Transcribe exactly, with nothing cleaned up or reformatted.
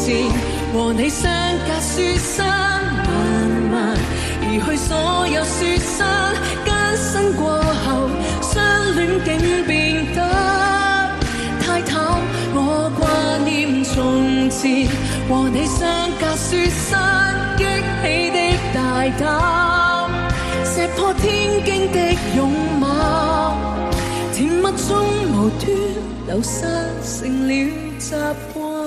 前，和你相隔雪山漫漫，移去所有雪山，艱辛過後，相戀竟變得太淡。我掛念從前，和你相隔雪山，激起的大膽，石破天驚的擁抱，甜蜜中無端流失成了習慣。